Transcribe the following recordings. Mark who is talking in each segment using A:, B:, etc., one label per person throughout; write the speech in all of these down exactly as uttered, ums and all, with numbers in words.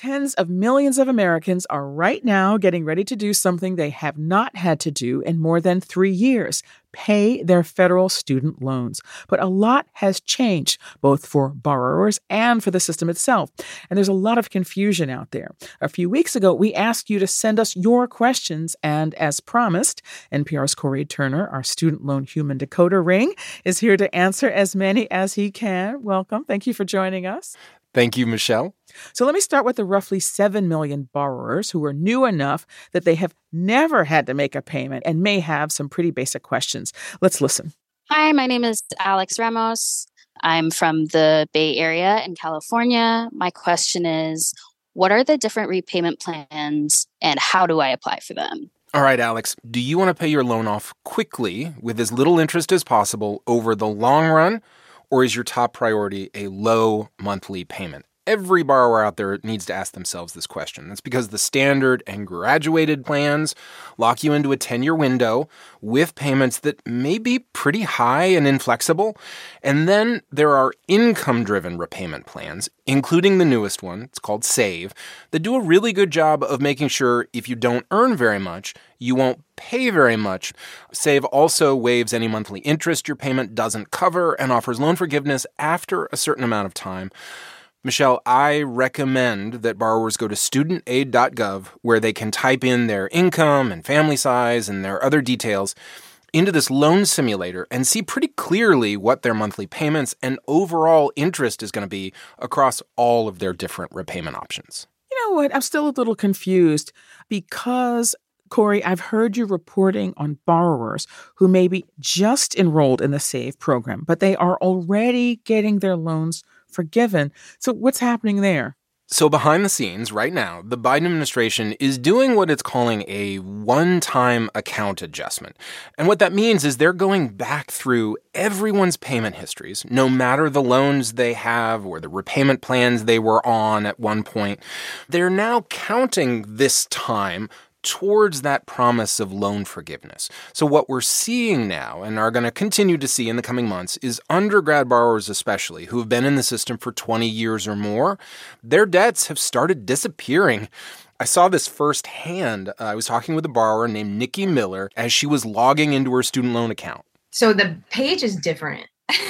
A: Tens of millions of Americans are right now getting ready to do something they have not had to do in more than three years, pay their federal student loans. But a lot has changed, both for borrowers and for the system itself. And there's a lot of confusion out there. A few weeks ago, we asked you to send us your questions. And as promised, N P R's Corey Turner, our student loan human decoder ring, is here to answer as many as he can. Welcome. Thank you for joining us.
B: Thank you, Michelle.
A: So let me start with the roughly seven million borrowers who are new enough that they have never had to make a payment and may have some pretty basic questions. Let's listen.
C: Hi, my name is Alex Ramos. I'm from the Bay Area in California. My question is, what are the different repayment plans and how do I apply for them?
B: All right, Alex, do you want to pay your loan off quickly with as little interest as possible over the long run? Or is your top priority a low monthly payment? Every borrower out there needs to ask themselves this question. That's because the standard and graduated plans lock you into a ten-year window with payments that may be pretty high and inflexible. And then there are income-driven repayment plans, including the newest one, it's called SAVE, that do a really good job of making sure if you don't earn very much, you won't pay very much. SAVE also waives any monthly interest your payment doesn't cover and offers loan forgiveness after a certain amount of time. Michelle, I recommend that borrowers go to student aid dot gov where they can type in their income and family size and their other details into this loan simulator and see pretty clearly what their monthly payments and overall interest is going to be across all of their different repayment options.
A: You know what? I'm still a little confused because, Corey, I've heard you reporting on borrowers who may be just enrolled in the SAVE program, but they are already getting their loans forgiven. So what's happening there?
B: So behind the scenes, right now, the Biden administration is doing what it's calling a one-time account adjustment. And what that means is they're going back through everyone's payment histories, no matter the loans they have or the repayment plans they were on at one point. They're now counting this time towards that promise of loan forgiveness. So what we're seeing now and are going to continue to see in the coming months is undergrad borrowers especially who have been in the system for twenty years or more, their debts have started disappearing. I saw this firsthand. Uh, I was talking with a borrower named Nikki Miller as she was logging into her student loan account.
D: So the page is different.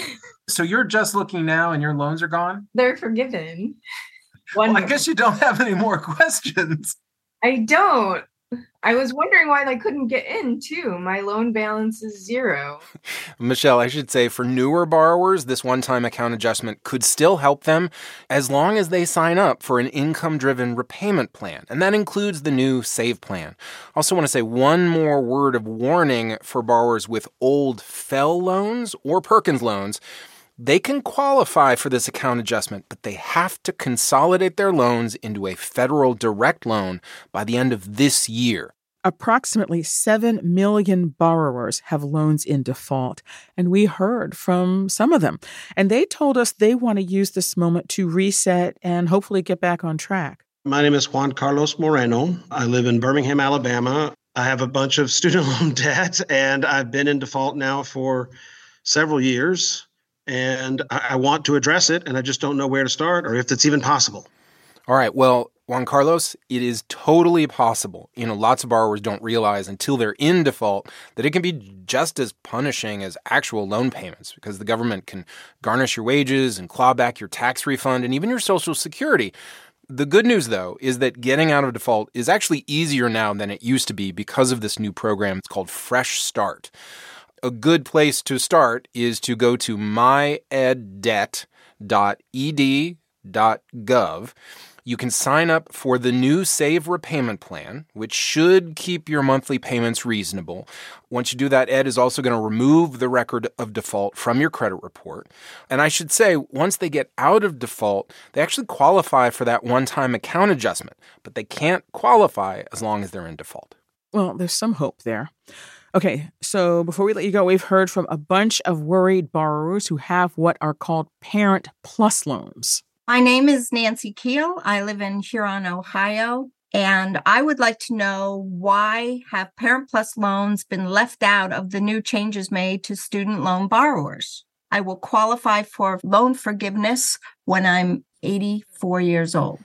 E: So you're just looking now and your loans are gone?
D: They're forgiven.
E: Well, I guess you don't have any more questions.
D: I don't. I was wondering why I couldn't get in, too. My loan balance is zero.
B: Michelle, I should say for newer borrowers, this one-time account adjustment could still help them as long as they sign up for an income-driven repayment plan. And that includes the new SAVE plan. I also want to say one more word of warning for borrowers with old F E L loans or Perkins loans. They can qualify for this account adjustment, but they have to consolidate their loans into a federal direct loan by the end of this year.
A: Approximately seven million borrowers have loans in default, and we heard from some of them. And they told us they want to use this moment to reset and hopefully get back on track.
F: My name is Juan Carlos Moreno. I live in Birmingham, Alabama. I have a bunch of student loan debt, and I've been in default now for several years. And I want to address it, and I just don't know where to start or if it's even possible.
B: All right. Well, Juan Carlos, it is totally possible. You know, lots of borrowers don't realize until they're in default that it can be just as punishing as actual loan payments because the government can garnish your wages and claw back your tax refund and even your Social Security. The good news, though, is that getting out of default is actually easier now than it used to be because of this new program. It's called Fresh Start. A good place to start is to go to my ed debt dot e d dot gov. You can sign up for the new SAVE repayment plan, which should keep your monthly payments reasonable. Once you do that, Ed is also going to remove the record of default from your credit report. And I should say, once they get out of default, they actually qualify for that one-time account adjustment, but they can't qualify as long as they're in default.
A: Well, there's some hope there. Okay, so before we let you go, we've heard from a bunch of worried borrowers who have what are called Parent Plus loans.
G: My name is Nancy Keel. I live in Huron, Ohio, and I would like to know why have Parent Plus loans been left out of the new changes made to student loan borrowers? I will qualify for loan forgiveness when I'm eighty-four years old.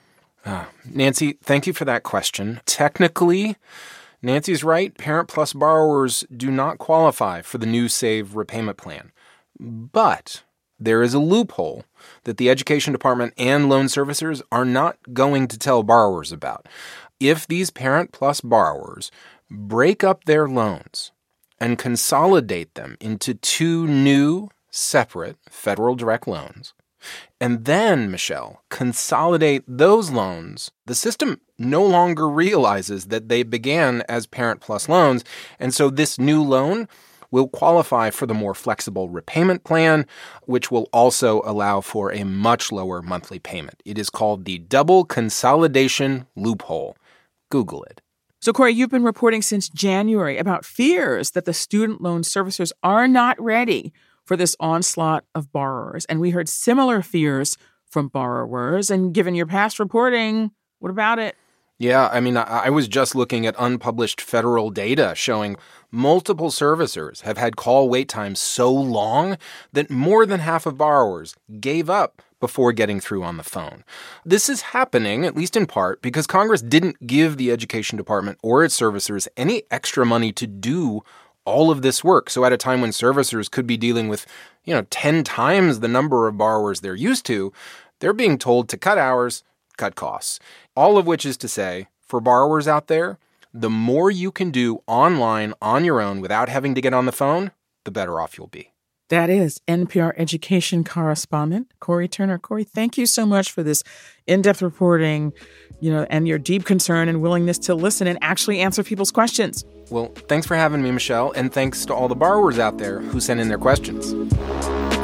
B: Uh, Nancy, thank you for that question. Technically, Nancy's right. Parent Plus borrowers do not qualify for the new Save repayment plan. But there is a loophole that the Education Department and loan servicers are not going to tell borrowers about. If these Parent Plus borrowers break up their loans and consolidate them into two new, separate federal direct loans, and then, Michelle, consolidate those loans, the system no longer realizes that they began as Parent Plus loans, and so this new loan will qualify for the more flexible repayment plan, which will also allow for a much lower monthly payment. It is called the double consolidation loophole. Google it.
A: So, Corey, you've been reporting since January about fears that the student loan servicers are not ready for this onslaught of borrowers. And we heard similar fears from borrowers. And given your past reporting, what about it?
B: Yeah, I mean, I, I was just looking at unpublished federal data showing multiple servicers have had call wait times so long that more than half of borrowers gave up before getting through on the phone. This is happening, at least in part, because Congress didn't give the Education Department or its servicers any extra money to do all of this work. So at a time when servicers could be dealing with, you know, ten times the number of borrowers they're used to, they're being told to cut hours, cut costs. All of which is to say, for borrowers out there, the more you can do online on your own without having to get on the phone, the better off you'll be.
A: That is N P R education correspondent Corey Turner. Corey, thank you so much for this in-depth reporting, you know, and your deep concern and willingness to listen and actually answer people's questions.
B: Well, thanks for having me, Michelle, and thanks to all the borrowers out there who sent in their questions.